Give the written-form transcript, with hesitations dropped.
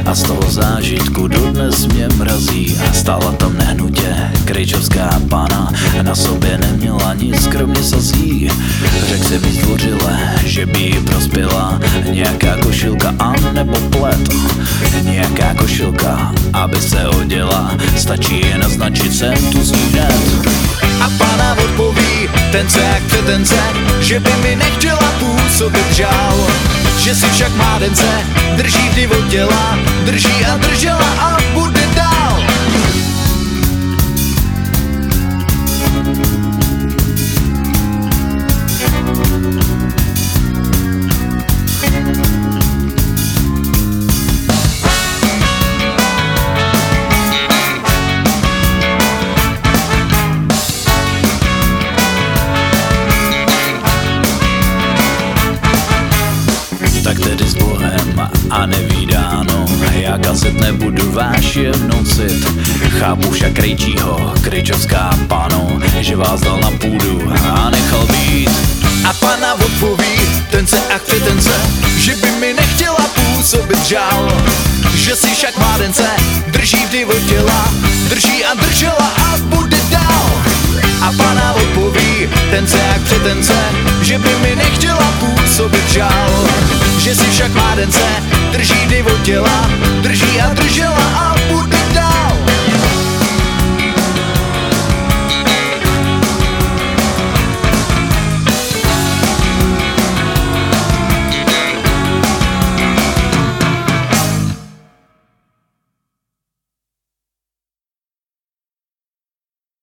a z toho zážitku dodnes mě mrazí. Stála tam nehnutě krejčovská pana, na sobě neměla nic kromě sazí. Řekl si mi zdvořile, že by jí prospěla nějaká košilka a nebo plet. Nějaká košilka, aby se oděla, stačí je naznačit, jsem tu zní hned. A pana odpoví, tence jak pretence, že by mi nechtěla působit žál, že si však mládence drží vždy od těla, drží a držela a bude dál. Tak tedy s Bohem a nevídáno, já kazet nebudu váš jednocit. Chápu však krejčího, krejčovská pano, že vás dal na půdu a nechal být. A pana odpoví, tence a pretence, že by mi nechtěla působit žál, že si však mládence drží vždy od těla, drží a držela a bude dál. A pana odpoví, tence jak pretence, že by mi nechtěla působit žál, že si však mládence drží vždy od těla,